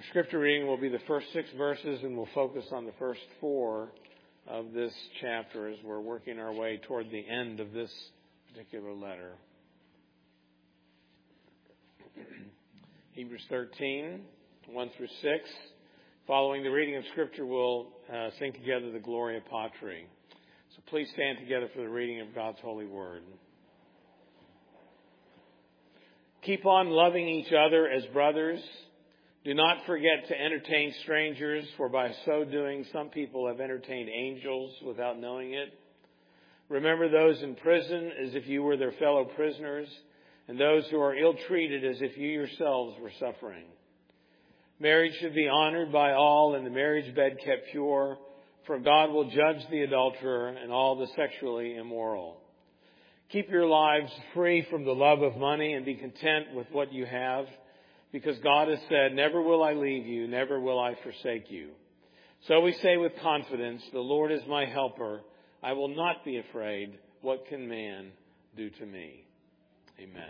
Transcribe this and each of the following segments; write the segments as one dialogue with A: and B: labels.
A: Scripture reading will be the first 6 verses, and we'll focus on the first 4 of this chapter as we're working our way toward the end of this particular letter. Hebrews 13, 1 through 6. Following the reading of Scripture, we'll sing together the Gloria Patri. So please stand together for the reading of God's holy word. Keep on loving each other as brothers. Do not forget to entertain strangers, for by so doing some people have entertained angels without knowing it. Remember those in prison as if you were their fellow prisoners, and those who are ill-treated as if you yourselves were suffering. Marriage should be honored by all, and the marriage bed kept pure, for God will judge the adulterer and all the sexually immoral. Keep your lives free from the love of money and be content with what you have, because God has said, "Never will I leave you, never will I forsake you." So we say with confidence, "The Lord is my helper. I will not be afraid. What can man do to me?" Amen.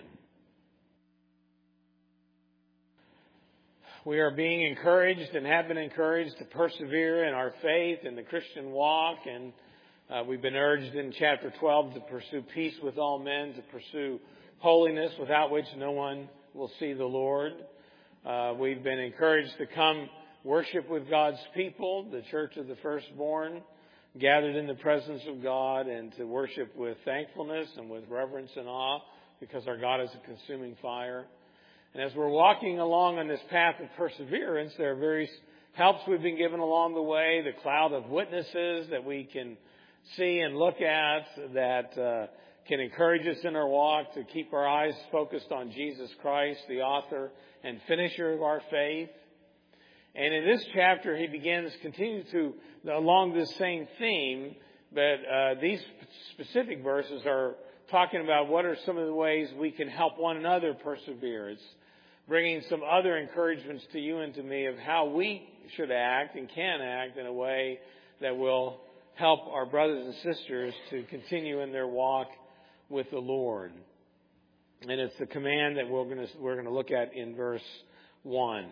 A: We are being encouraged and have been encouraged to persevere in our faith in the Christian walk. And we've been urged in chapter 12 to pursue peace with all men, to pursue holiness without which no one will see the Lord. We've been encouraged to come worship with God's people, the Church of the Firstborn, gathered in the presence of God, and to worship with thankfulness and with reverence and awe, because our God is a consuming fire. And as we're walking along on this path of perseverance, there are various helps we've been given along the way, the cloud of witnesses that we can see and look at that can encourage us in our walk to keep our eyes focused on Jesus Christ, the author and finisher of our faith. And in this chapter, he continues along this same theme, but these specific verses are talking about what are some of the ways we can help one another persevere. It's bringing some other encouragements to you and to me of how we should act and can act in a way that will help our brothers and sisters to continue in their walk with the Lord. And it's the command that we're going to look at in verse 1.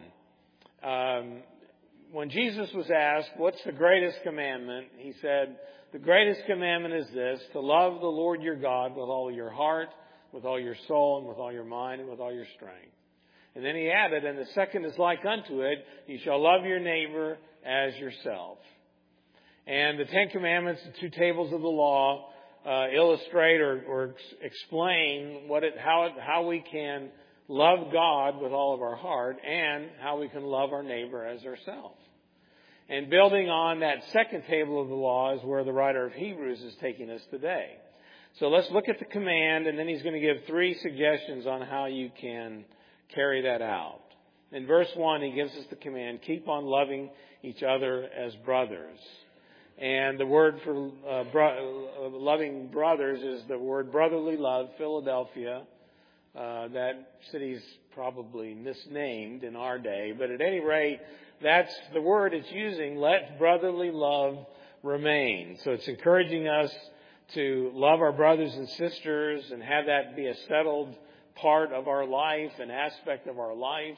A: When Jesus was asked, "What's the greatest commandment?" he said, "The greatest commandment is this, to love the Lord your God with all your heart, with all your soul, and with all your mind, and with all your strength." And then he added, "And the second is like unto it, you shall love your neighbor as yourself." And the 10 Commandments, the 2 tables of the law, illustrate or explain how we can love God with all of our heart and how we can love our neighbor as ourselves. And building on that second table of the law is where the writer of Hebrews is taking us today. So let's look at the command, and then he's going to give 3 suggestions on how you can carry that out. In verse 1, he gives us the command, keep on loving each other as brothers. And the word for loving brothers is the word brotherly love, Philadelphia. That city's probably misnamed in our day, but at any rate, that's the word it's using. Let brotherly love remain. So it's encouraging us to love our brothers and sisters and have that be a settled part of our life, an aspect of our life.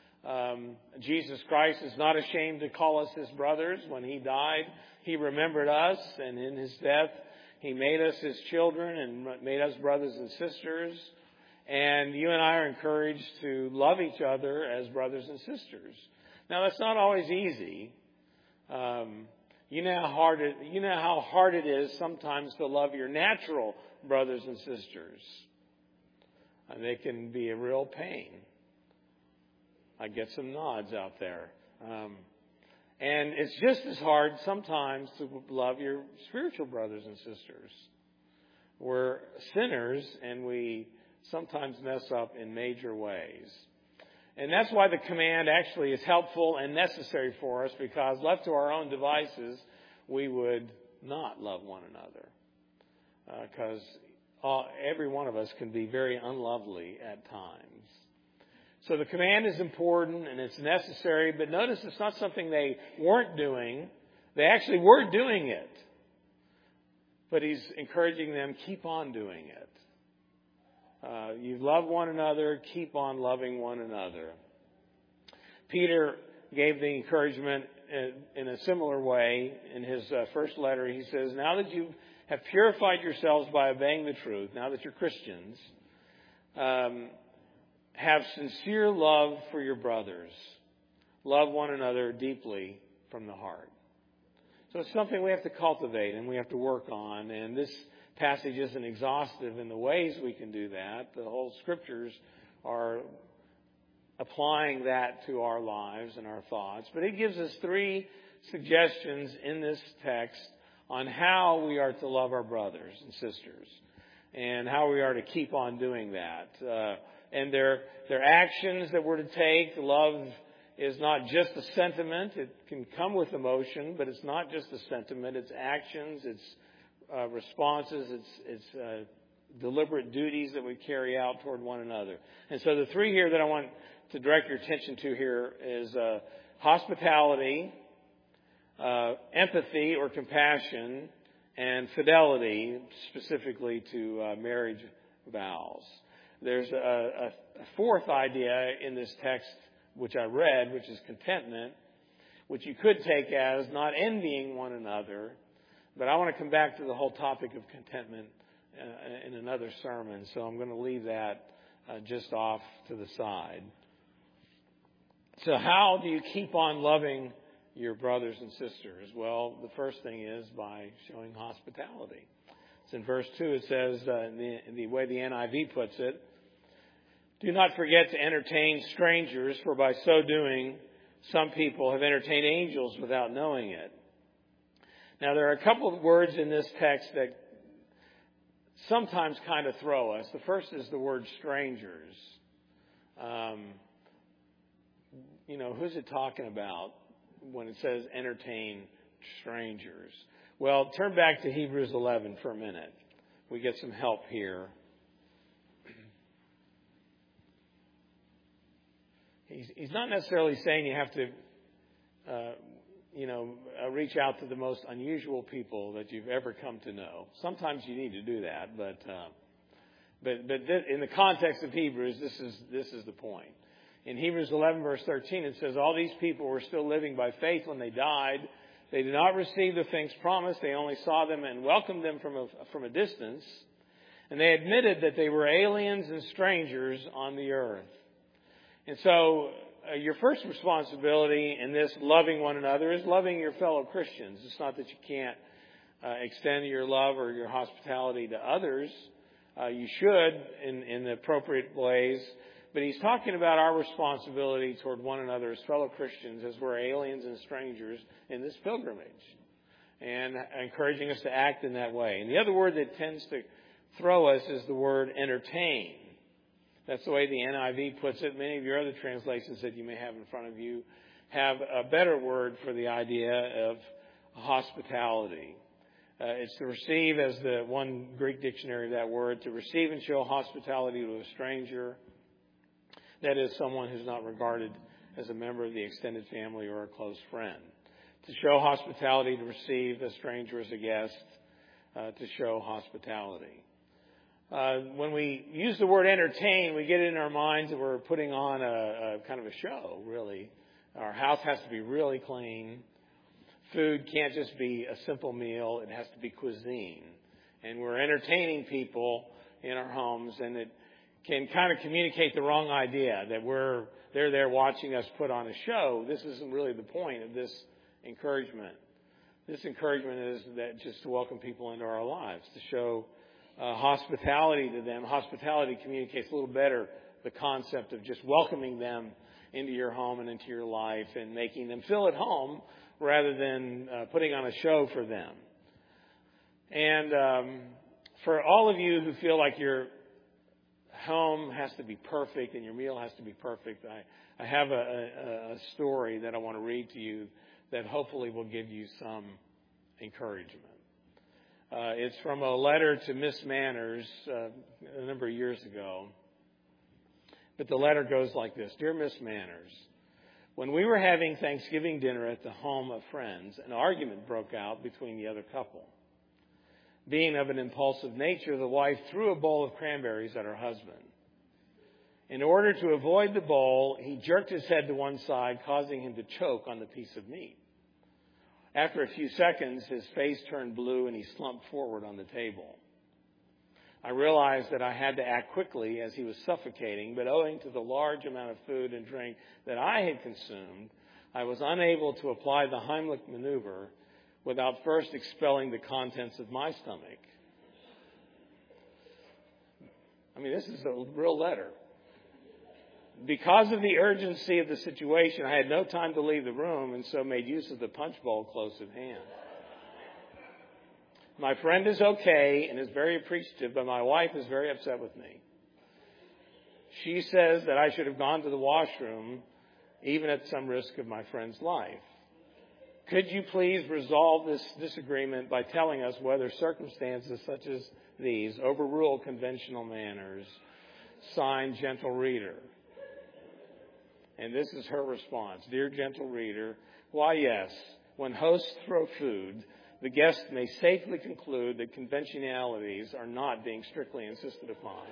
A: Jesus Christ is not ashamed to call us his brothers. When he died, he remembered us, and in his death, he made us his children and made us brothers and sisters. And you and I are encouraged to love each other as brothers and sisters. Now, that's not always easy. You know how hard it is sometimes to love your natural brothers and sisters. And they can be a real pain. I get some nods out there. And it's just as hard sometimes to love your spiritual brothers and sisters. We're sinners and we sometimes mess up in major ways. And that's why the command actually is helpful and necessary for us, because left to our own devices, we would not love one another. Because every one of us can be very unlovely at times. So the command is important and it's necessary, but notice it's not something they weren't doing. They actually were doing it. But he's encouraging them, keep on doing it. You love one another, keep on loving one another. Peter gave the encouragement in a similar way in his first letter. He says, now that you have purified yourselves by obeying the truth, now that you're Christians, have sincere love for your brothers. Love one another deeply from the heart. So it's something we have to cultivate and we have to work on. And this passage isn't exhaustive in the ways we can do that. The whole Scriptures are applying that to our lives and our thoughts. But it gives us 3 suggestions in this text on how we are to love our brothers and sisters and how we are to keep on doing that. And their actions that we're to take. Love is not just a sentiment. It can come with emotion, but it's not just a sentiment. It's actions, it's responses, it's deliberate duties that we carry out toward one another. And so the 3 here that I want to direct your attention to here is hospitality, empathy or compassion, and fidelity, specifically to marriage vows. There's a 4th idea in this text which I read, which is contentment, which you could take as not envying one another. But I want to come back to the whole topic of contentment in another sermon, so I'm going to leave that just off to the side. So how do you keep on loving your brothers and sisters? Well, the first thing is by showing hospitality. It's in verse 2. It says, in the way the NIV puts it, do not forget to entertain strangers, for by so doing, some people have entertained angels without knowing it. Now, there are a couple of words in this text that sometimes kind of throw us. The first is the word strangers. Who's it talking about when it says entertain strangers? Well, turn back to Hebrews 11 for a minute. We get some help here. He's not necessarily saying you have to, reach out to the most unusual people that you've ever come to know. Sometimes you need to do that, but in the context of Hebrews, this is the point. In Hebrews 11, verse 13, it says, all these people were still living by faith when they died. They did not receive the things promised. They only saw them and welcomed them from a distance. And they admitted that they were aliens and strangers on the earth. And so your first responsibility in this loving one another is loving your fellow Christians. It's not that you can't extend your love or your hospitality to others. You should in the appropriate ways. But he's talking about our responsibility toward one another as fellow Christians as we're aliens and strangers in this pilgrimage. And encouraging us to act in that way. And the other word that tends to throw us is the word entertain. That's the way the NIV puts it. Many of your other translations that you may have in front of you have a better word for the idea of hospitality. It's to receive, as the one Greek dictionary of that word, to receive and show hospitality to a stranger. That is someone who's not regarded as a member of the extended family or a close friend. To show hospitality, to receive a stranger as a guest, to show hospitality. When we use the word entertain, we get it in our minds that we're putting on a kind of a show, really. Our house has to be really clean. Food can't just be a simple meal. It has to be cuisine. And we're entertaining people in our homes, and it can kind of communicate the wrong idea that they're there watching us put on a show. This isn't really the point of this encouragement. This encouragement is that just to welcome people into our lives, to show hospitality to them. Hospitality communicates a little better the concept of just welcoming them into your home and into your life and making them feel at home rather than putting on a show for them. And for all of you who feel like your home has to be perfect and your meal has to be perfect, I have a story that I want to read to you that hopefully will give you some encouragement. It's from a letter to Miss Manners a number of years ago. But the letter goes like this. Dear Miss Manners, when we were having Thanksgiving dinner at the home of friends, an argument broke out between the other couple. Being of an impulsive nature, the wife threw a bowl of cranberries at her husband. In order to avoid the bowl, he jerked his head to one side, causing him to choke on the piece of meat. After a few seconds, his face turned blue and he slumped forward on the table. I realized that I had to act quickly as he was suffocating, but owing to the large amount of food and drink that I had consumed, I was unable to apply the Heimlich maneuver without first expelling the contents of my stomach. I mean, this is a real letter. Because of the urgency of the situation, I had no time to leave the room and so made use of the punch bowl close at hand. My friend is okay and is very appreciative, but my wife is very upset with me. She says that I should have gone to the washroom, even at some risk of my friend's life. Could you please resolve this disagreement by telling us whether circumstances such as these overrule conventional manners? Signed, Gentle Reader. And this is her response. Dear Gentle Reader, why yes, when hosts throw food, the guest may safely conclude that conventionalities are not being strictly insisted upon.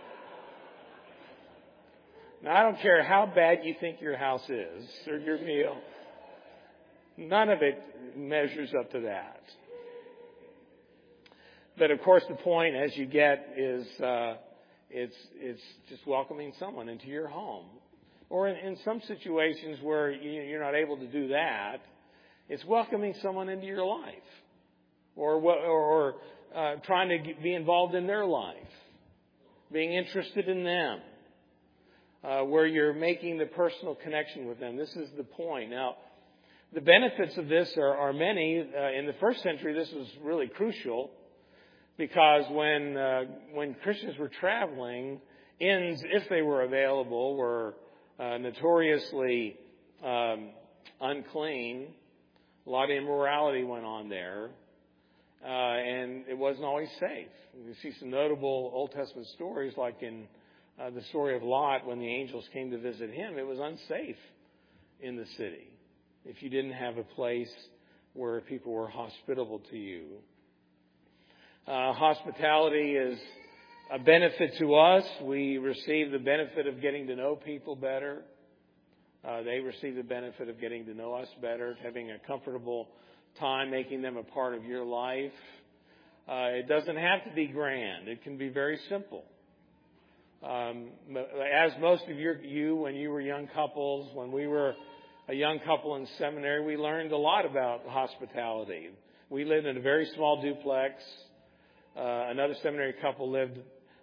A: Now, I don't care how bad you think your house is or your meal. None of it measures up to that. But of course, the point, as you get, is it's just welcoming someone into your home. Or in some situations where you're not able to do that, it's welcoming someone into your life, or trying to be involved in their life, being interested in them, where you're making the personal connection with them. This is the point. Now, the benefits of this are many. In the first century, this was really crucial because when Christians were traveling, inns, if they were available, were notoriously unclean. A lot of immorality went on there, and it wasn't always safe. You see some notable Old Testament stories, like in the story of Lot, when the angels came to visit him. It was unsafe in the city if you didn't have a place where people were hospitable to you. Hospitality is a benefit to us. We receive the benefit of getting to know people better. They receive the benefit of getting to know us better, having a comfortable time, making them a part of your life. It doesn't have to be grand. It can be very simple. As most of you, when you were young couples, when we were a young couple in seminary, we learned a lot about hospitality. We lived in a very small duplex. Another seminary couple lived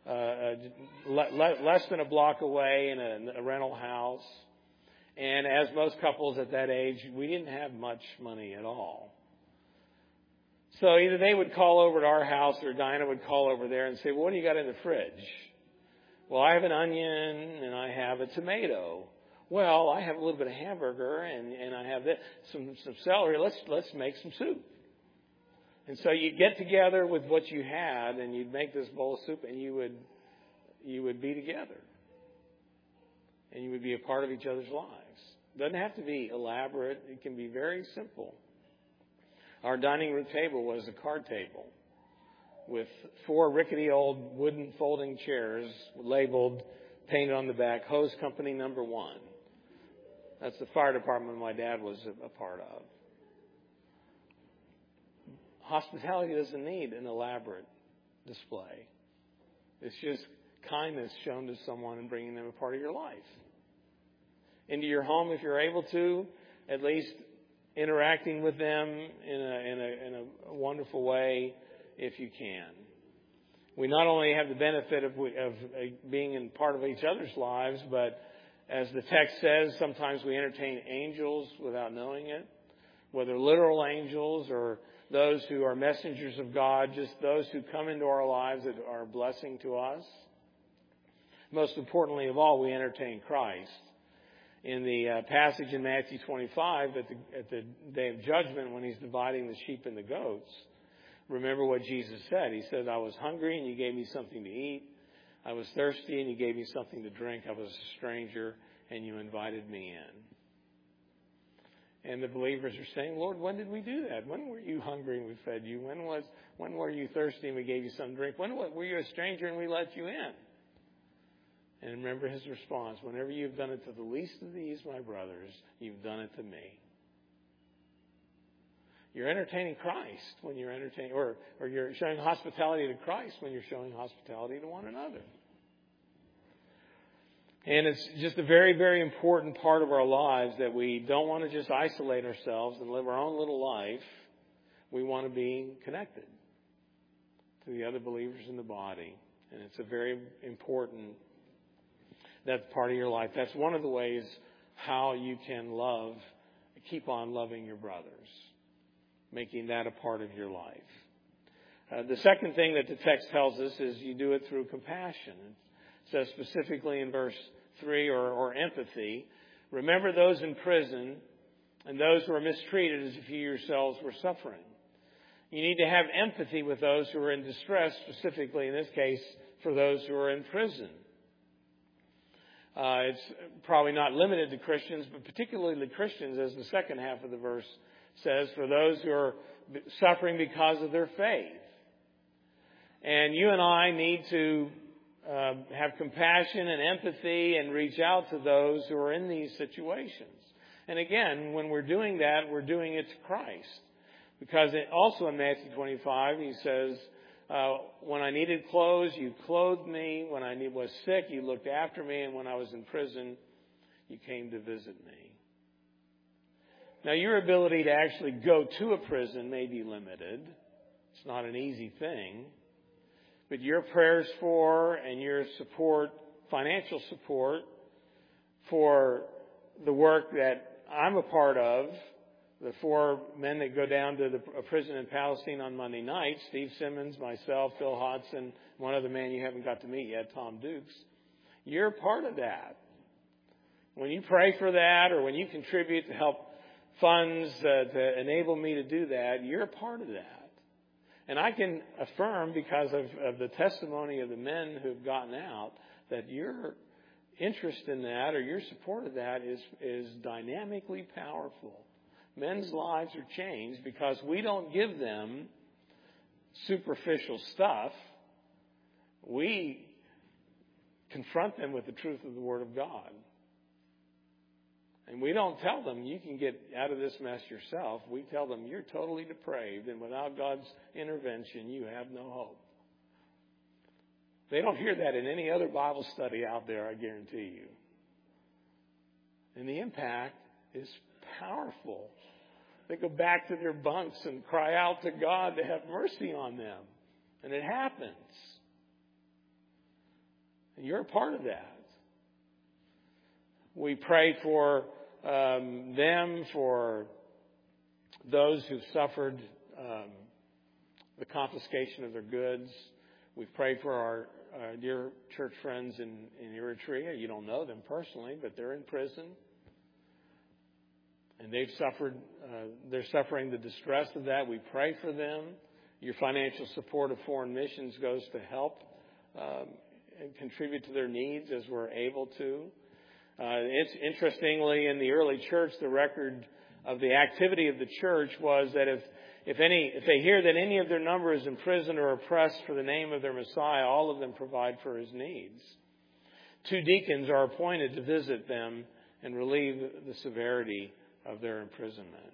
A: less than a block away in a rental house. And as most couples at that age, we didn't have much money at all. So either they would call over to our house or Dinah would call over there and say, well, what do you got in the fridge? Well, I have an onion and I have a tomato. Well, I have a little bit of hamburger and I have some celery. Let's make some soup. And so you get together with what you had and you'd make this bowl of soup and you would be together. And you would be a part of each other's lives. It doesn't have to be elaborate. It can be very simple. Our dining room table was a card table with 4 rickety old wooden folding chairs labeled, painted on the back, Hose Company No. 1. That's the fire department my dad was a part of. Hospitality doesn't need an elaborate display. It's just kindness shown to someone and bringing them a part of your life. Into your home, if you're able to, at least interacting with them in a wonderful way if you can. We not only have the benefit of being in part of each other's lives, but as the text says, sometimes we entertain angels without knowing it, whether literal angels or those who are messengers of God, just those who come into our lives that are a blessing to us. Most importantly of all, we entertain Christ. In the passage in Matthew 25, at the day of judgment, when he's dividing the sheep and the goats, remember what Jesus said. He said, I was hungry and you gave me something to eat. I was thirsty and you gave me something to drink. I was a stranger and you invited me in. And the believers are saying, Lord, when did we do that? When were you hungry and we fed you? When were you thirsty and we gave you some drink? When were you a stranger and we let you in? And remember his response, whenever you've done it to the least of these, my brothers, you've done it to me. You're entertaining Christ when you're entertaining, or you're showing hospitality to Christ when you're showing hospitality to one another. And it's just a very, very important part of our lives that we don't want to just isolate ourselves and live our own little life. We want to be connected to the other believers in the body. And it's a very important, that's part of your life. That's one of the ways how you can keep on loving your brothers, making that a part of your life. The second thing that the text tells us is you do it through compassion. It says specifically in verse 3, or empathy, remember those in prison and those who are mistreated as if you yourselves were suffering. You need to have empathy with those who are in distress, specifically in this case for those who are in prison. It's probably not limited to Christians, but particularly Christians, as the second half of the verse says, for those who are suffering because of their faith. And you and I need to have compassion and empathy and reach out to those who are in these situations. And again, when we're doing that, we're doing it to Christ. Because also in Matthew 25, he says, when I needed clothes, you clothed me. When I was sick, you looked after me. And when I was in prison, you came to visit me. Now, your ability to actually go to a prison may be limited. It's not an easy thing. But your prayers for and your support, financial support for the work that I'm a part of, the 4 men that go down to a prison in Palestine on Monday night, Steve Simmons, myself, Phil Hodson, one other man you haven't got to meet yet, Tom Dukes, you're part of that. When you pray for that or when you contribute to help funds to enable me to do that, you're a part of that. And I can affirm, because of the testimony of the men who've gotten out, that your interest in that or your support of that is dynamically powerful. Men's lives are changed because we don't give them superficial stuff. We confront them with the truth of the Word of God. And we don't tell them, you can get out of this mess yourself. We tell them, you're totally depraved, and without God's intervention, you have no hope. They don't hear that in any other Bible study out there, I guarantee you. And the impact is powerful. They go back to their bunks and cry out to God to have mercy on them. And it happens. And you're a part of that. We pray for them, for those who've suffered the confiscation of their goods. We've prayed for our dear church friends in Eritrea. You don't know them personally, but they're in prison. And they've suffered, they're suffering the distress of that. We pray for them. Your financial support of foreign missions goes to help and contribute to their needs as we're able to. It's interestingly, in the early church, the record of the activity of the church was that if they hear that any of their number is in prison or oppressed for the name of their Messiah, all of them provide for his needs. 2 deacons are appointed to visit them and relieve the severity of their imprisonment.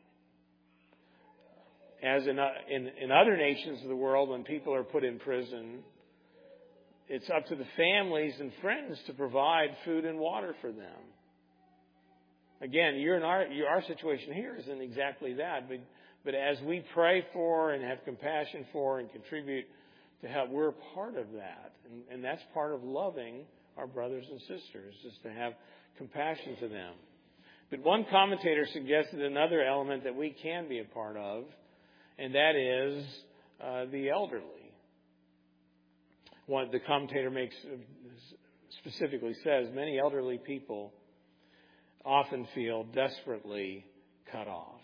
A: As in other nations of the world, when people are put in prison, it's up to the families and friends to provide food and water for them. Again, our situation here isn't exactly that, but as we pray for and have compassion for and contribute to help, we're a part of that. And that's part of loving our brothers and sisters, is to have compassion to them. But one commentator suggested another element that we can be a part of, and that is the elderly. What the commentator specifically says, many elderly people often feel desperately cut off.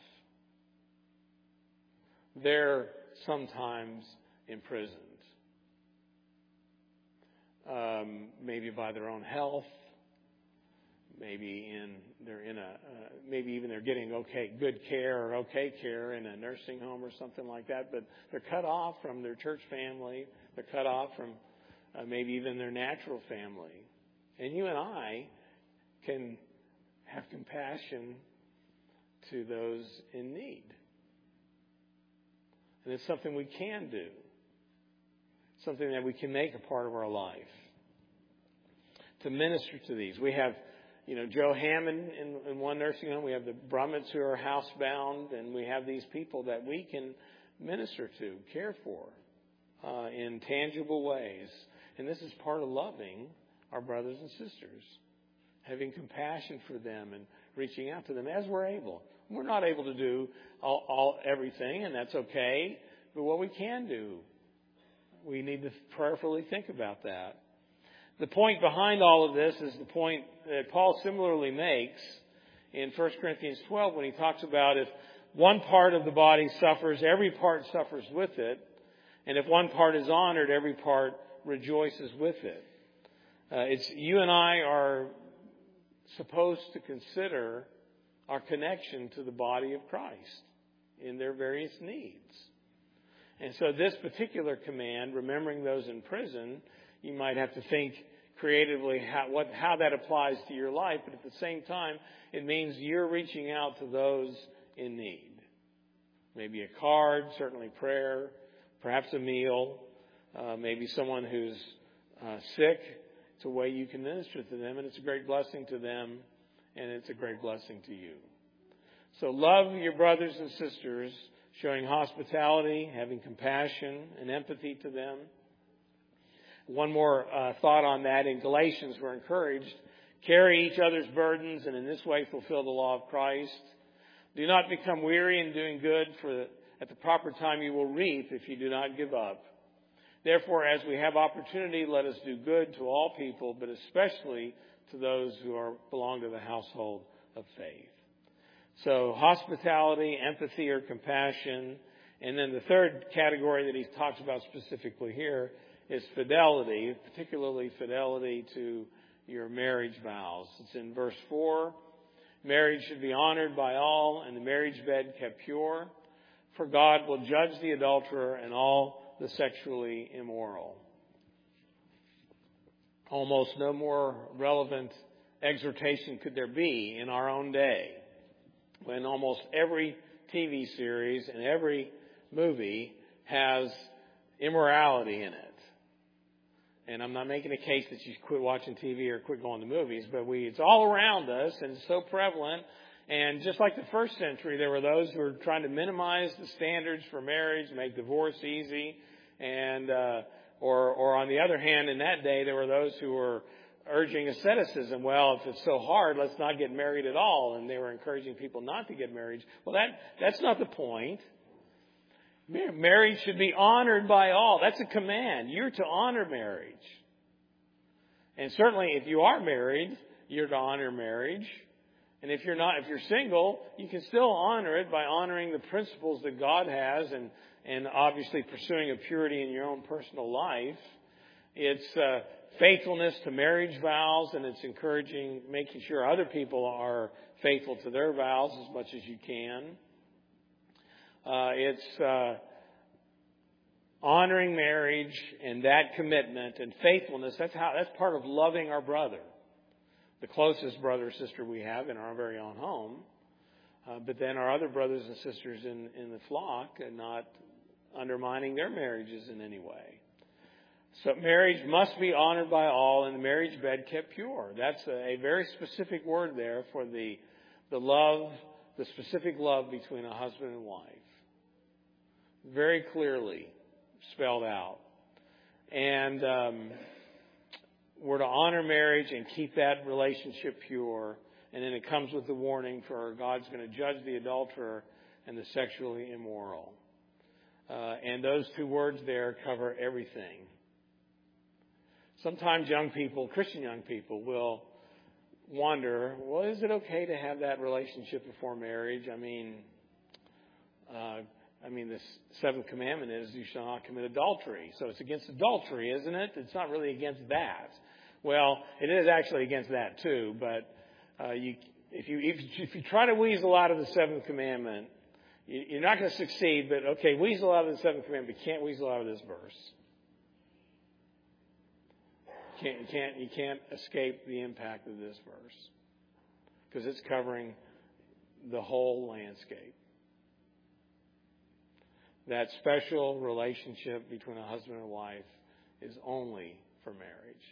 A: They're sometimes imprisoned, maybe by their own health, maybe they're getting good care or okay care in a nursing home or something like that, but they're cut off from their church family. They're cut off from maybe even their natural family. And you and I can have compassion to those in need. And it's something we can do. Something that we can make a part of our life. To minister to these. We have, Joe Hammond in one nursing home. We have the Brummets who are housebound. And we have these people that we can minister to, care for in tangible ways. And this is part of loving our brothers and sisters. Having compassion for them and reaching out to them as we're able. We're not able to do everything, and that's okay. But what we can do, we need to prayerfully think about that. The point behind all of this is the point that Paul similarly makes in 1 Corinthians 12 when he talks about if one part of the body suffers, every part suffers with it. And if one part is honored, every part rejoices with it. You and I are supposed to consider our connection to the body of Christ in their various needs. And so this particular command, remembering those in prison, you might have to think creatively how that applies to your life. But at the same time, it means you're reaching out to those in need. Maybe a card, certainly prayer, perhaps a meal, maybe someone who's sick. It's a way you can minister to them, and it's a great blessing to them, and it's a great blessing to you. So love your brothers and sisters, showing hospitality, having compassion and empathy to them. One more thought on that. In Galatians, we're encouraged, carry each other's burdens, and in this way fulfill the law of Christ. Do not become weary in doing good, for at the proper time you will reap if you do not give up. Therefore, as we have opportunity, let us do good to all people, but especially to those who belong to the household of faith. So hospitality, empathy or compassion. And then the third category that he talks about specifically here is fidelity, particularly fidelity to your marriage vows. It's in verse 4. Marriage should be honored by all, and the marriage bed kept pure. For God will judge the adulterer and all the sexually immoral. Almost no more relevant exhortation could there be in our own day, when almost every TV series and every movie has immorality in it. And I'm not making a case that you quit watching TV or quit going to movies, but it's all around us and it's so prevalent. And just like the first century, there were those who were trying to minimize the standards for marriage, make divorce easy. And, or on the other hand, in that day, there were those who were urging asceticism. Well, if it's so hard, let's not get married at all. And they were encouraging people not to get married. Well, that's not the point. Marriage should be honored by all. That's a command. You're to honor marriage. And certainly if you are married, you're to honor marriage. And if you're single, you can still honor it by honoring the principles that God has and obviously pursuing a purity in your own personal life. It's faithfulness to marriage vows, and it's encouraging, making sure other people are faithful to their vows as much as you can. It's honoring marriage and that commitment and faithfulness. That's part of loving our brother, the closest brother or sister we have in our very own home. But then our other brothers and sisters in the flock, and not undermining their marriages in any way. So marriage must be honored by all, and the marriage bed kept pure. That's a very specific word there for the love, the specific love between a husband and wife. Very clearly spelled out. And we're to honor marriage and keep that relationship pure. And then it comes with the warning for God's going to judge the adulterer and the sexually immoral. And those two words there cover everything. Sometimes Christian young people will wonder, well, is it okay to have that relationship before marriage? I mean, the seventh commandment is you shall not commit adultery. So it's against adultery, isn't it? It's not really against that. Well, it is actually against that too. But if you try to weasel out of the seventh commandment, you're not going to succeed. But okay, weasel out of the seventh commandment, but you can't weasel out of this verse. You can't escape the impact of this verse, because it's covering the whole landscape. That special relationship between a husband and wife is only for marriage.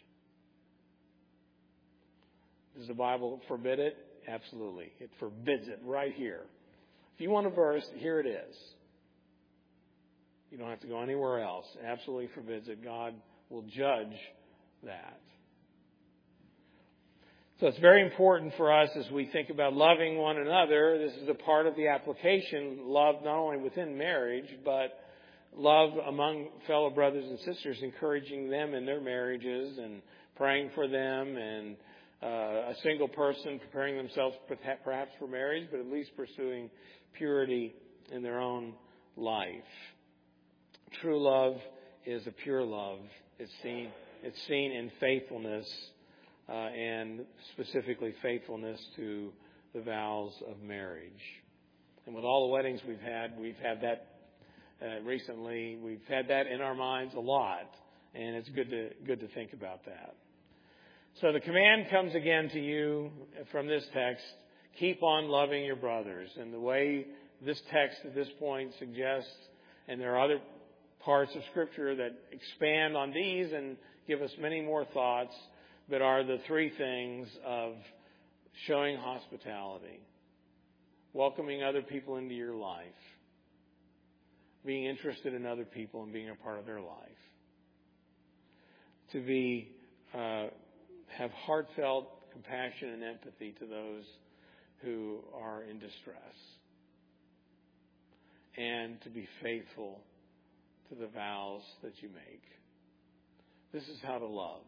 A: Does the Bible forbid it? Absolutely. It forbids it right here. If you want a verse, here it is. You don't have to go anywhere else. It absolutely forbids it. God will judge that. So it's very important for us as we think about loving one another. This is a part of the application. Love not only within marriage, but love among fellow brothers and sisters, encouraging them in their marriages and praying for them, and a single person preparing themselves perhaps for marriage, but at least pursuing purity in their own life. True love is a pure love. It's seen in faithfulness, and specifically faithfulness to the vows of marriage. And with all the weddings we've had that recently. We've had that in our minds a lot, and it's good to think about that. So the command comes again to you from this text: keep on loving your brothers. And the way this text at this point suggests, and there are other parts of Scripture that expand on these and give us many more thoughts, but are the three things of showing hospitality, welcoming other people into your life, being interested in other people and being a part of their life, to be have heartfelt compassion and empathy to those who are in distress, and to be faithful to the vows that you make. This is how to love.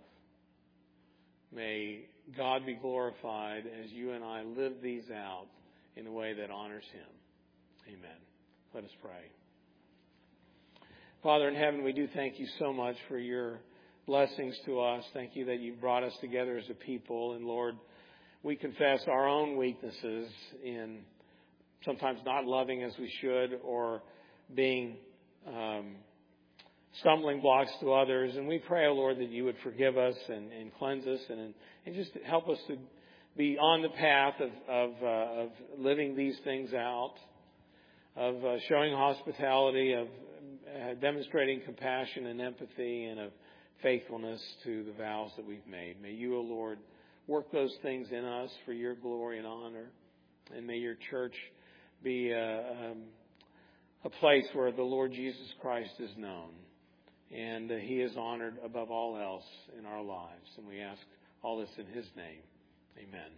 A: May God be glorified as you and I live these out in a way that honors Him. Amen. Let us pray. Father in heaven, we do thank you so much for your blessings to us. Thank you that you've brought us together as a people. And Lord, we confess our own weaknesses in sometimes not loving as we should, or being stumbling blocks to others. And we pray, oh Lord, that you would forgive us and cleanse us and just help us to be on the path of living these things out, of showing hospitality, of demonstrating compassion and empathy, and of faithfulness to the vows that we've made. May you, O Lord, work those things in us for your glory and honor. And may your church be a place where the Lord Jesus Christ is known, and He is honored above all else in our lives. And we ask all this in His name. Amen.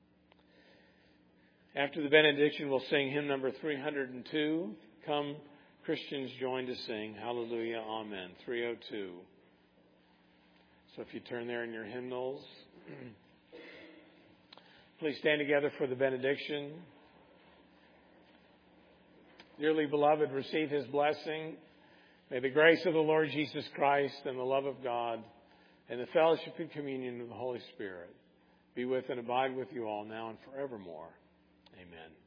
A: After the benediction, we'll sing hymn number 302. Come, Christians, join to sing. Hallelujah, Amen. 302. So if you turn there in your hymnals, please stand together for the benediction. Dearly beloved, receive His blessing. May the grace of the Lord Jesus Christ and the love of God and the fellowship and communion of the Holy Spirit be with and abide with you all now and forevermore. Amen.